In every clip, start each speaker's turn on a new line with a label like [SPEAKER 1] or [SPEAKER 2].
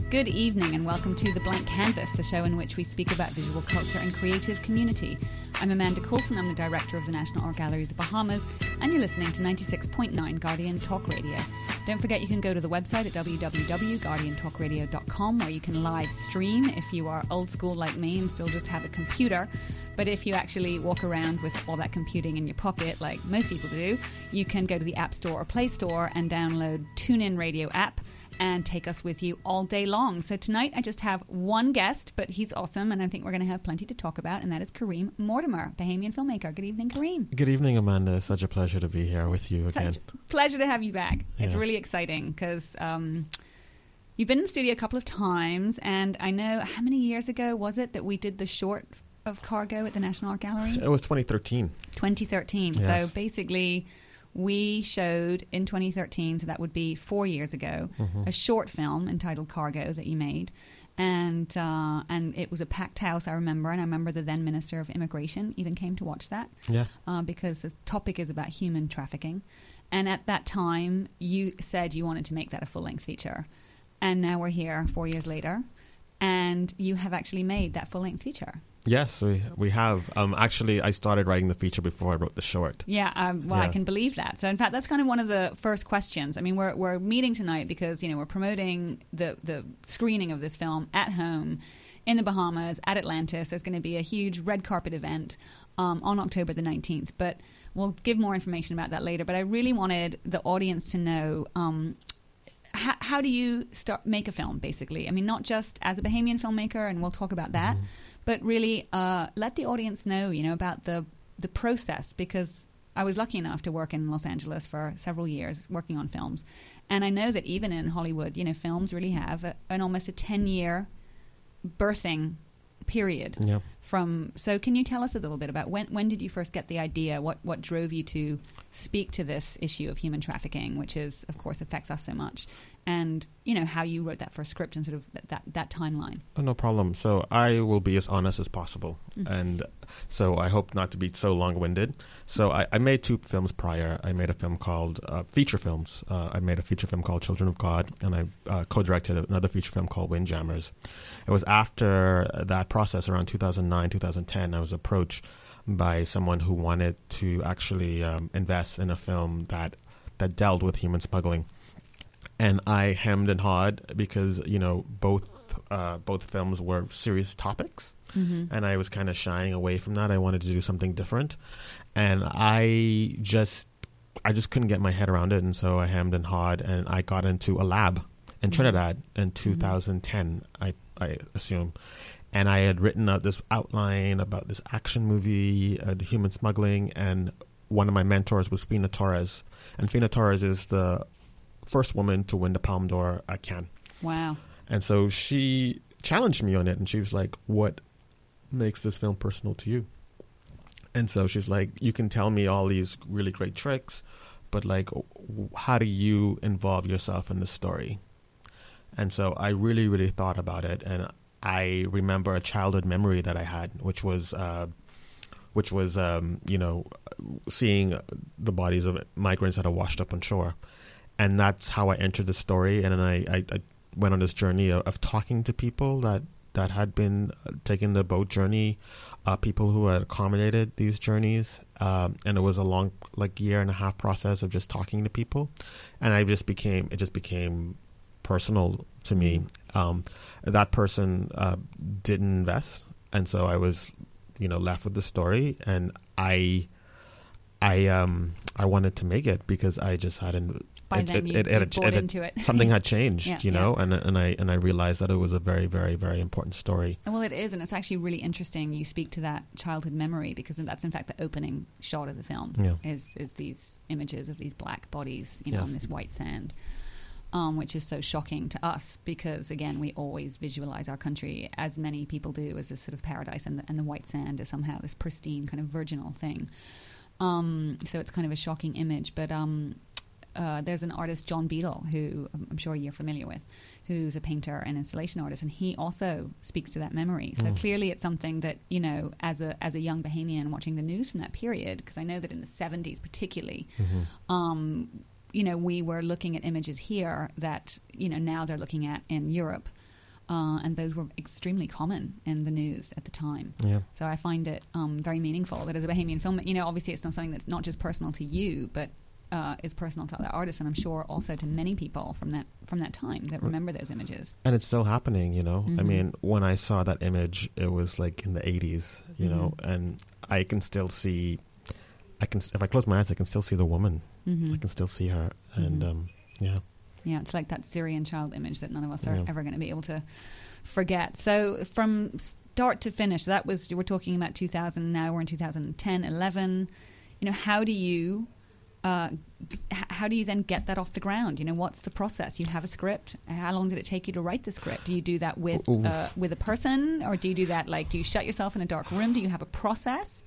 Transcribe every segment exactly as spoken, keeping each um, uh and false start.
[SPEAKER 1] Good evening and welcome to The Blank Canvas, the show in which we speak about visual culture and creative community. I'm Amanda Coulson, I'm the director of the National Art Gallery of the Bahamas, and you're listening to ninety-six point nine Guardian Talk Radio. Don't forget you can go to the website at w w w dot guardian talk radio dot com where you can live stream if you are old school like me and still just have a computer. But if you actually walk around with all that computing in your pocket, like most people do, you can go to the App Store or Play Store and download TuneIn Radio app and take us with you all day long. So tonight I just have one guest, but he's awesome, and I think we're going to have plenty to talk about, and that is Kareem Mortimer, Bahamian filmmaker. Good evening, Kareem.
[SPEAKER 2] Good evening, Amanda. Such a pleasure to be here with you again.
[SPEAKER 1] Such a pleasure to have you back.
[SPEAKER 2] Yeah.
[SPEAKER 1] It's really exciting because um, you've been in the studio a couple of times, and I know, how many years ago was it that we did the short of Cargo at the National Art Gallery?
[SPEAKER 2] It was twenty thirteen.
[SPEAKER 1] twenty thirteen.
[SPEAKER 2] Yes.
[SPEAKER 1] So basically, we showed in twenty thirteen, so that would be four years ago,
[SPEAKER 2] Mm-hmm.
[SPEAKER 1] a short film entitled Cargo that you made. And uh, and it was a packed house, I remember. And I remember the then Minister of Immigration even came to watch that.
[SPEAKER 2] Yeah.
[SPEAKER 1] Uh, because the topic is about human trafficking. And at that time, you said you wanted to make that a full-length feature. And now we're here four years later. And you have actually made that full-length feature.
[SPEAKER 2] Yes, we we have. Um, actually, I started writing the feature before I wrote the short.
[SPEAKER 1] Yeah, um, well,
[SPEAKER 2] Yeah.
[SPEAKER 1] I can believe that. So, in fact, that's kind of one of the first questions. I mean, we're we're meeting tonight because, you know, we're promoting the, the screening of this film at home in the Bahamas, at Atlantis. There's going to be a huge red carpet event um, on October the nineteenth. But we'll give more information about that later. But I really wanted the audience to know... Um, How, how do you start make a film, basically? I mean, not just as a Bahamian filmmaker, and we'll talk about that,
[SPEAKER 2] Mm-hmm.
[SPEAKER 1] but really uh, let the audience know, you know, about the the process. Because I was lucky enough to work in Los Angeles for several years, working on films, and I know that even in Hollywood, you know, films really have a, an almost a ten-year birthing period.
[SPEAKER 2] Yeah.
[SPEAKER 1] From so, can you tell us a little bit about when when did you first get the idea? What what drove you to speak to this issue of human trafficking, which is, of course, affects us so much, and you know how you wrote that first script and sort of that that, that timeline.
[SPEAKER 2] Oh, no problem. So I will be as honest as possible,
[SPEAKER 1] Mm-hmm.
[SPEAKER 2] and so I hope not to be so long-winded. So I, I made two films prior. I made a film called uh, feature films. Uh, I made a feature film called Children of God, and I uh, co-directed another feature film called Windjammers. It was after that process, around two thousand nine, two thousand ten, I was approached by someone who wanted to actually um, invest in a film that that dealt with human smuggling. And I hemmed and hawed because, you know, both uh, both films were serious topics.
[SPEAKER 1] Mm-hmm.
[SPEAKER 2] And I was kind of shying away from that. I wanted to do something different. And I just I just couldn't get my head around it. And so I hemmed and hawed, and I got into a lab in Trinidad in two thousand ten, I, I assume. And I had written out this outline about this action movie, uh, the human smuggling, and one of my mentors was Fina Torres. And Fina Torres is the first woman to win the Palme d'Or at Cannes.
[SPEAKER 1] Wow.
[SPEAKER 2] And so she challenged me on it, and she was like, what makes this film personal to you? And so she's like, you can tell me all these really great tricks, but like, how do you involve yourself in the story? And so I really, really thought about it, and I remember a childhood memory that I had, which was, uh, which was, um, you know, seeing the bodies of migrants that are washed up on shore. And that's how I entered the story. And then I, I, I went on this journey of, of talking to people that, that had been taking the boat journey, uh, people who had accommodated these journeys. Um, and it was a long, like, year and a half process of just talking to people. And I just became, it just became personal to me. Um, that person uh, didn't invest. And so I was, you know, left with the story. And I, I, um, I wanted to make it because I just hadn't,
[SPEAKER 1] By
[SPEAKER 2] it,
[SPEAKER 1] then
[SPEAKER 2] it,
[SPEAKER 1] you,
[SPEAKER 2] it,
[SPEAKER 1] you
[SPEAKER 2] it,
[SPEAKER 1] bought
[SPEAKER 2] it,
[SPEAKER 1] into it.
[SPEAKER 2] Something had changed,
[SPEAKER 1] Yeah,
[SPEAKER 2] you know,
[SPEAKER 1] yeah.
[SPEAKER 2] and and I and I realized that it was a very, very, very important story.
[SPEAKER 1] Well, it is, and it's actually really interesting you speak to that childhood memory, because that's in fact the opening shot of the film.
[SPEAKER 2] Yeah.
[SPEAKER 1] is is these images of these black bodies, you know,
[SPEAKER 2] Yes.
[SPEAKER 1] on this white sand, um, which is so shocking to us because, again, we always visualize our country, as many people do, as this sort of paradise, and the, and the white sand is somehow this pristine kind of virginal thing. Um, so it's kind of a shocking image, but um, uh, there's an artist, John Beadle, who I'm sure you're familiar with, who's a painter and installation artist, and he also speaks to that memory. So
[SPEAKER 2] Mm.
[SPEAKER 1] clearly it's something that, you know, as a as a young Bahamian watching the news from that period, because I know that in the seventies particularly,
[SPEAKER 2] Mm-hmm.
[SPEAKER 1] um, you know, we were looking at images here that, you know, now they're looking at in Europe. Uh, and those were extremely common in the news at the time.
[SPEAKER 2] Yeah.
[SPEAKER 1] So I find it um, very meaningful that as a Bahamian film, you know, obviously it's not something that's not just personal to you, but uh, is personal to other artists, and I'm sure also to many people from that from that time that remember those images.
[SPEAKER 2] And it's still happening, you know.
[SPEAKER 1] Mm-hmm.
[SPEAKER 2] I mean, when I saw that image, it was like in the eighties, you
[SPEAKER 1] Mm-hmm.
[SPEAKER 2] know, and I can still see, I can if I close my eyes, I can still see the woman.
[SPEAKER 1] Mm-hmm.
[SPEAKER 2] I can still see her, and
[SPEAKER 1] Mhm.
[SPEAKER 2] um, yeah.
[SPEAKER 1] Yeah, it's like that Syrian child image that none of us are
[SPEAKER 2] Yeah.
[SPEAKER 1] ever going to be able to forget. So from start to finish, that was, we're talking about two thousand, now we're in two thousand ten, eleven. You know, how do you, uh, h- how do you then get that off the ground? You know, what's the process? You have a script. How long did it take you to write the script? Do you do that with
[SPEAKER 2] Ooh.
[SPEAKER 1] uh, with a person, or do you do that, like, do you shut yourself in a dark room? Do you have a process?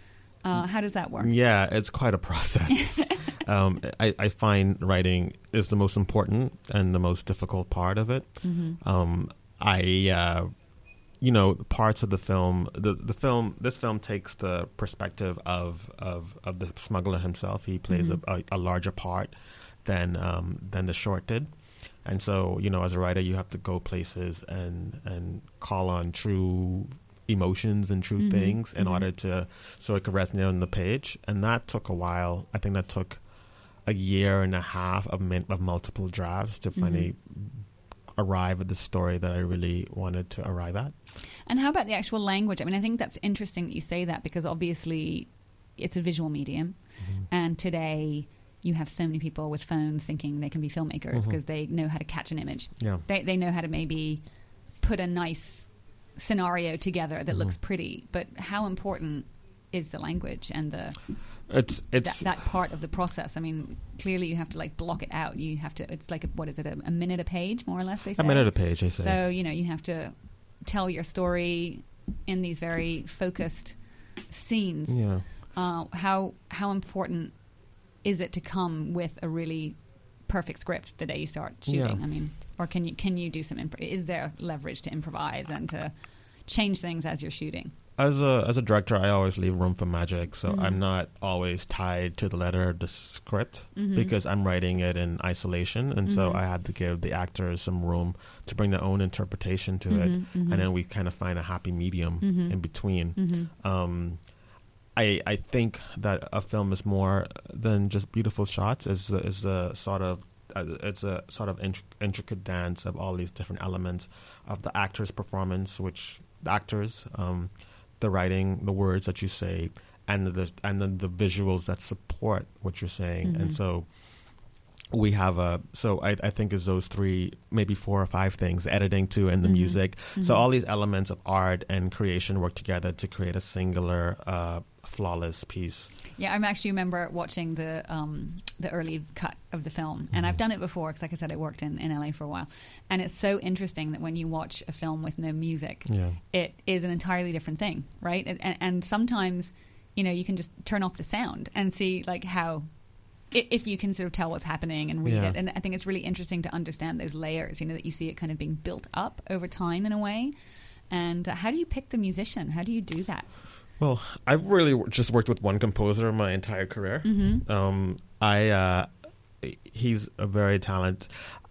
[SPEAKER 1] Uh, how does that work?
[SPEAKER 2] Yeah, it's quite a process. um, I, I find writing is the most important and the most difficult part of it.
[SPEAKER 1] Mm-hmm.
[SPEAKER 2] Um, I, uh, you know, parts of the film, the the film, this film takes the perspective of of, of the smuggler himself. He plays
[SPEAKER 1] Mhm.
[SPEAKER 2] a, a, a larger part than um, than the short did. And so, you know, as a writer, you have to go places and and call on true emotions and true
[SPEAKER 1] Mhm.
[SPEAKER 2] things in
[SPEAKER 1] Mhm.
[SPEAKER 2] order to so it could resonate on the page. And that took a while. I think that took a year and a half of min- of multiple drafts to finally arrive at the story that I really wanted to arrive at.
[SPEAKER 1] And how about the actual language? I mean, I think that's interesting that you say that, because obviously it's a visual medium.
[SPEAKER 2] Mhm.
[SPEAKER 1] And today you have so many people with phones thinking they can be filmmakers
[SPEAKER 2] Mhm.
[SPEAKER 1] because they know how to catch an image.
[SPEAKER 2] Yeah.
[SPEAKER 1] They they know how to maybe put a nice scenario together that
[SPEAKER 2] Mhm.
[SPEAKER 1] looks pretty. But how important is the language and the
[SPEAKER 2] It's
[SPEAKER 1] that,
[SPEAKER 2] it's
[SPEAKER 1] that part of the process? I mean, clearly you have to like block it out. You have to. It's like a, what is it? A, a minute a page, more or less. They say
[SPEAKER 2] a minute a page, I say.
[SPEAKER 1] So, you know, you have to tell your story in these very focused scenes.
[SPEAKER 2] yeah.
[SPEAKER 1] Uh, how how important is it to come with a really perfect script the day you start shooting?
[SPEAKER 2] Yeah.
[SPEAKER 1] I mean, or can you can you do some? Imp- is there leverage to improvise and to change things as you're shooting?
[SPEAKER 2] As a as a director, I always leave room for magic, so
[SPEAKER 1] Mhm.
[SPEAKER 2] I'm not always tied to the letter of the script
[SPEAKER 1] Mhm.
[SPEAKER 2] because I'm writing it in isolation, and so
[SPEAKER 1] Mhm.
[SPEAKER 2] I had to give the actors some room to bring their own interpretation to it,
[SPEAKER 1] Mhm, mhm.
[SPEAKER 2] and then we kind of find a happy medium
[SPEAKER 1] Mhm.
[SPEAKER 2] in between.
[SPEAKER 1] Mhm.
[SPEAKER 2] Um, I I think that a film is more than just beautiful shots. Is the, is the sort of uh, it's a sort of int- intricate dance of all these different elements of the actor's performance, which the actors, um, the writing, the words that you say, and the and then the visuals that support what you're saying,
[SPEAKER 1] Mhm.
[SPEAKER 2] and so. We have a so I, I think it's those three, maybe four or five things: editing too, and the
[SPEAKER 1] Mhm.
[SPEAKER 2] music. So
[SPEAKER 1] Mhm.
[SPEAKER 2] all these elements of art and creation work together to create a singular, uh, flawless piece.
[SPEAKER 1] Yeah, I actually remember watching the um, the early cut of the film, and I've
[SPEAKER 2] Mhm.
[SPEAKER 1] done it before because, like I said, I worked in, in L A for a while, and it's so interesting that when you watch a film with no music,
[SPEAKER 2] Yeah.
[SPEAKER 1] it is an entirely different thing, right? And, and, and sometimes, you know, you can just turn off the sound and see like how, i- if you can sort of tell what's happening and read
[SPEAKER 2] Yeah.
[SPEAKER 1] it. And I think it's really interesting to understand those layers, you know, that you see it kind of being built up over time in a way. And uh, how do you pick the musician? How do you do that?
[SPEAKER 2] Well, I've really w- just worked with one composer my entire career.
[SPEAKER 1] Mm-hmm.
[SPEAKER 2] Um, I uh, he's a very talented.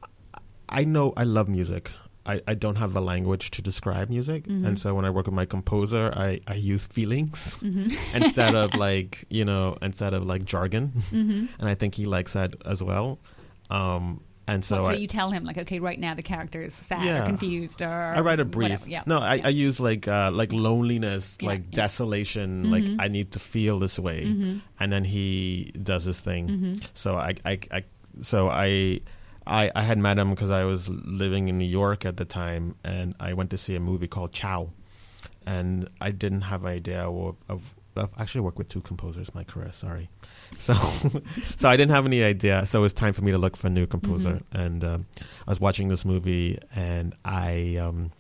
[SPEAKER 2] I know I love music. I, I don't have the language to describe music,
[SPEAKER 1] Mhm.
[SPEAKER 2] and so when I work with my composer, I, I use feelings
[SPEAKER 1] Mm-hmm.
[SPEAKER 2] instead of like you know instead of like jargon,
[SPEAKER 1] Mm-hmm.
[SPEAKER 2] and I think he likes that as well. Um, and so
[SPEAKER 1] So, so
[SPEAKER 2] I,
[SPEAKER 1] you tell him like, okay, right now the character is sad
[SPEAKER 2] Yeah.
[SPEAKER 1] or confused or
[SPEAKER 2] I write a brief.
[SPEAKER 1] whatever. Yeah.
[SPEAKER 2] No, I,
[SPEAKER 1] yeah.
[SPEAKER 2] I use like uh, like loneliness,
[SPEAKER 1] Yeah,
[SPEAKER 2] like
[SPEAKER 1] yeah.
[SPEAKER 2] desolation. Like
[SPEAKER 1] Mhm.
[SPEAKER 2] I need to feel this way,
[SPEAKER 1] Mhm.
[SPEAKER 2] and then he does his thing.
[SPEAKER 1] Mhm.
[SPEAKER 2] So I, I, I so I, I, I had met him because I was living in New York at the time, and I went to see a movie called Chow, and I didn't have an idea of, of I've actually worked with two composers in my career. Sorry, so so I didn't have any idea. So it was time for me to look for a new composer,
[SPEAKER 1] Mhm.
[SPEAKER 2] and um, I was watching this movie, and I um,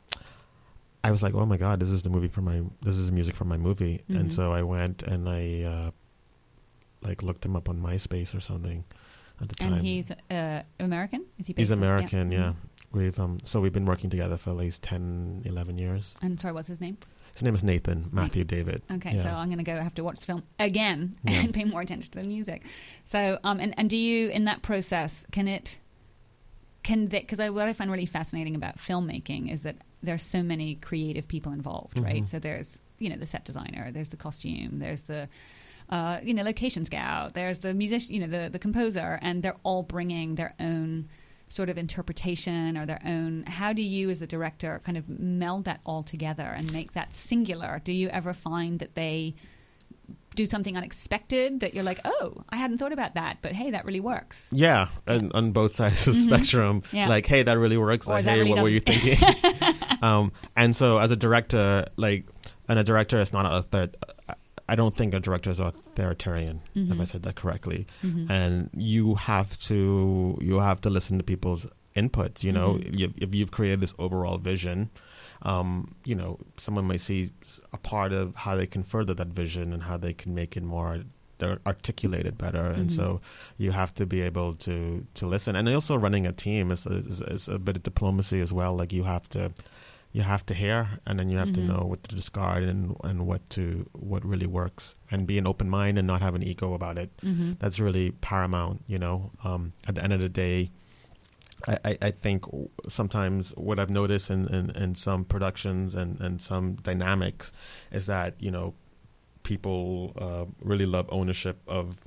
[SPEAKER 2] I was like, oh my god, this is the movie for my this is the music for my movie,
[SPEAKER 1] Mhm.
[SPEAKER 2] and so I went and I uh, like looked him up on MySpace or something at the time.
[SPEAKER 1] And he's uh, American? Is he?
[SPEAKER 2] He's
[SPEAKER 1] based in-
[SPEAKER 2] American, yeah.
[SPEAKER 1] Mhm.
[SPEAKER 2] We've um, so we've been working together for at least ten, eleven years.
[SPEAKER 1] And sorry, what's his name?
[SPEAKER 2] His name is Nathan Matthew David.
[SPEAKER 1] Okay,
[SPEAKER 2] Yeah.
[SPEAKER 1] so I'm going to go have to watch the film again
[SPEAKER 2] Yeah.
[SPEAKER 1] and pay more attention to the music. So, um, and, and do you, in that process, can it, can because I, what I find really fascinating about filmmaking is that there's so many creative people involved, mm-hmm. right? So there's, you know, the set designer, there's the costume, there's the, uh, you know, location scout, there's the musician, you know, the, the composer, and they're all bringing their own sort of interpretation or their own. How do you as the director kind of meld that all together and make that singular? Do you ever find that they do something unexpected that you're like, oh, I hadn't thought about that, but hey, that really works?
[SPEAKER 2] Yeah, yeah. And on both sides of the mm-hmm. spectrum, yeah. like, hey, that really works. Or like, hey, really what doesn't. Were you thinking? um, and so as a director, like, and a director is not a third. I don't think a director is authoritarian, mm-hmm. if I said that correctly. Mm-hmm. And you have to you have to listen to people's inputs. You know, mm-hmm. if, if you've created this overall vision, um, you know, someone might see a part of how they can further that vision and how they can make it more articulate it better. Mm-hmm. And so you have to be able to to listen. And also running a team is, is, is a bit of diplomacy as well. Like you have to. You have to hear, and then you have mm-hmm. to know what to discard and and what to what really works, and be an open mind and not have an ego about it. Mm-hmm. That's really paramount, you know. Um, at the end of the day, I, I, I think sometimes what I've noticed in, in, in some productions and, and some dynamics is that, you know, people uh, really love ownership of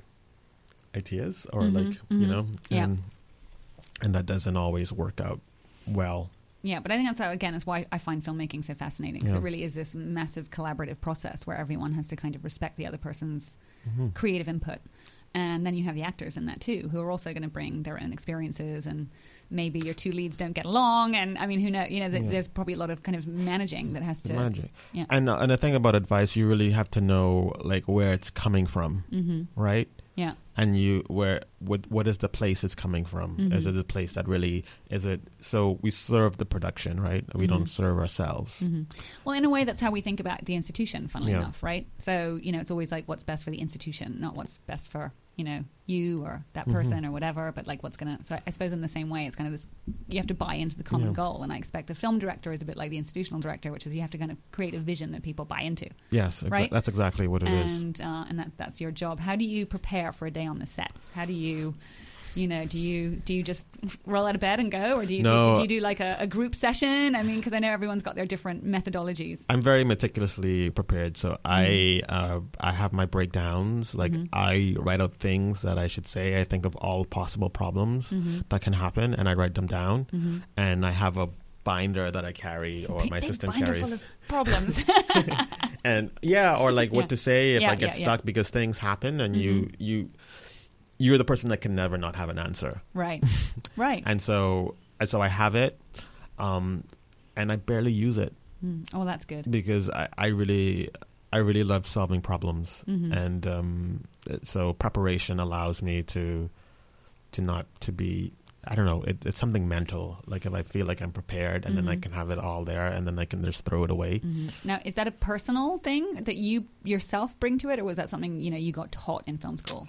[SPEAKER 2] ideas or mm-hmm. like mm-hmm. you know,
[SPEAKER 1] yeah.
[SPEAKER 2] and and that doesn't always work out well.
[SPEAKER 1] Yeah, but I think that's, how, again, is why I find filmmaking so fascinating. Because
[SPEAKER 2] yeah.
[SPEAKER 1] it really is this massive collaborative process where everyone has to kind of respect the other person's
[SPEAKER 2] mm-hmm.
[SPEAKER 1] creative input. And then you have the actors in that too, who are also going to bring their own experiences, and maybe your two leads don't get along. And I mean, who knows? You know, th-
[SPEAKER 2] yeah.
[SPEAKER 1] there's probably a lot of kind of managing that has to
[SPEAKER 2] managing.
[SPEAKER 1] Yeah.
[SPEAKER 2] And uh, and the thing about advice, you really have to know like where it's coming from,
[SPEAKER 1] mm-hmm.
[SPEAKER 2] right?
[SPEAKER 1] Yeah.
[SPEAKER 2] And you where what what is the place it's coming from?
[SPEAKER 1] Mm-hmm.
[SPEAKER 2] Is it the place that really is it? So we serve the production, right? We
[SPEAKER 1] mm-hmm.
[SPEAKER 2] don't serve ourselves.
[SPEAKER 1] Mm-hmm. Well, in a way, that's how we think about the institution. Funnily
[SPEAKER 2] yeah.
[SPEAKER 1] enough, right? So you know, it's always like what's best for the institution, not what's best for, you know, you or that person
[SPEAKER 2] mm-hmm.
[SPEAKER 1] or whatever, but like what's going to, so I suppose in the same way, it's kind of this, you have to buy into the common
[SPEAKER 2] yeah.
[SPEAKER 1] goal. And I expect the film director is a bit like the institutional director, which is you have to kind of create a vision that people buy into.
[SPEAKER 2] Yes, exa-
[SPEAKER 1] right?
[SPEAKER 2] That's exactly what it
[SPEAKER 1] and,
[SPEAKER 2] is.
[SPEAKER 1] And uh, and that that's your job. How do you prepare for a day on the set? How do you, you know, do you do you just roll out of bed and go, or do you
[SPEAKER 2] no,
[SPEAKER 1] do, do you do like a, a group session? I mean, because I know everyone's got their different methodologies.
[SPEAKER 2] I'm very meticulously prepared, so mm-hmm. I uh, I have my breakdowns. Like mm-hmm. I write out things that I should say. I think of all possible problems mm-hmm. that can happen, and I write them down. Mm-hmm. And I have a binder that I carry, or
[SPEAKER 1] big,
[SPEAKER 2] my
[SPEAKER 1] big
[SPEAKER 2] assistant
[SPEAKER 1] binder
[SPEAKER 2] carries.
[SPEAKER 1] Full of problems.
[SPEAKER 2] And yeah, or like what
[SPEAKER 1] yeah.
[SPEAKER 2] to say if
[SPEAKER 1] yeah,
[SPEAKER 2] I get
[SPEAKER 1] yeah,
[SPEAKER 2] stuck
[SPEAKER 1] yeah.
[SPEAKER 2] because things happen, and
[SPEAKER 1] mm-hmm.
[SPEAKER 2] you you. You're the person that can never not have an answer.
[SPEAKER 1] Right, right.
[SPEAKER 2] And so and so I have it, um, and I barely use it.
[SPEAKER 1] Mm. Oh, that's good.
[SPEAKER 2] Because I, I really I really love solving problems.
[SPEAKER 1] Mm-hmm.
[SPEAKER 2] And um, so preparation allows me to to not to be, I don't know, it, it's something mental. Like if I feel like I'm prepared, and mm-hmm. then I can have it all there, and then I can just throw it away.
[SPEAKER 1] Mm-hmm. Now, is that a personal thing that you yourself bring to it, or was that something, you know, you got taught in film school?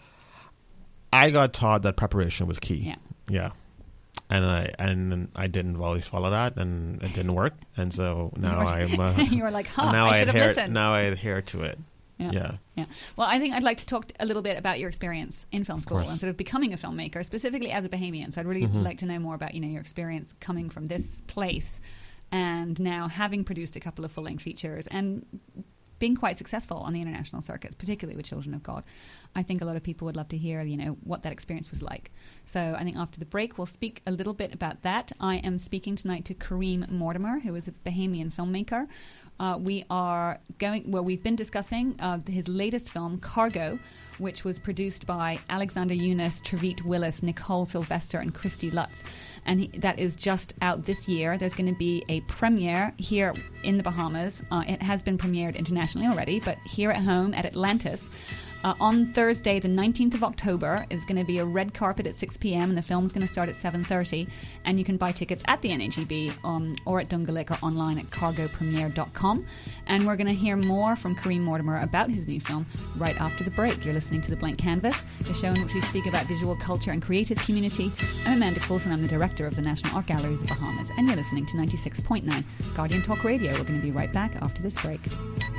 [SPEAKER 2] I got taught that preparation was key.
[SPEAKER 1] Yeah.
[SPEAKER 2] Yeah. And I and I didn't always follow that, and it didn't work. And so now I'm. Uh,
[SPEAKER 1] you were like, "Huh,
[SPEAKER 2] now
[SPEAKER 1] I should
[SPEAKER 2] adhere,
[SPEAKER 1] have listened."
[SPEAKER 2] Now I adhere to it.
[SPEAKER 1] Yeah.
[SPEAKER 2] yeah.
[SPEAKER 1] Yeah. Well, I think I'd like to talk a little bit about your experience in film school and
[SPEAKER 2] course.
[SPEAKER 1] sort of becoming a filmmaker, specifically as a Bahamian. So I'd really
[SPEAKER 2] mm-hmm.
[SPEAKER 1] like to know more about, you know, your experience coming from this place, and now having produced a couple of full-length features and being quite successful on the international circuits, particularly with Children of God. I think a lot of people would love to hear, you know, what that experience was like. So I think after the break, we'll speak a little bit about that. I am speaking tonight to Kareem Mortimer, who is a Bahamian filmmaker. Uh, we are going, well, we've been discussing uh, his latest film, Cargo, which was produced by Alexander Yunus, Trevitt Willis, Nicole Sylvester, and Christy Lutz. And he, that is just out this year. There's going to be a premiere here in the Bahamas. Uh, it has been premiered internationally already, but here at home at Atlantis. Uh, on Thursday, the nineteenth of October, is going to be a red carpet at six p.m. and the film's going to start at seven thirty. And you can buy tickets at the N A G B um, or at Dungalik or online at cargo premiere dot com. And we're going to hear more from Kareem Mortimer about his new film right after the break. You're listening to The Blank Canvas, the show in which we speak about visual culture and creative community. I'm Amanda Coulson. I'm the director of the National Art Gallery of the Bahamas. And you're listening to ninety-six point nine Guardian Talk Radio. We're going to be right back after this break.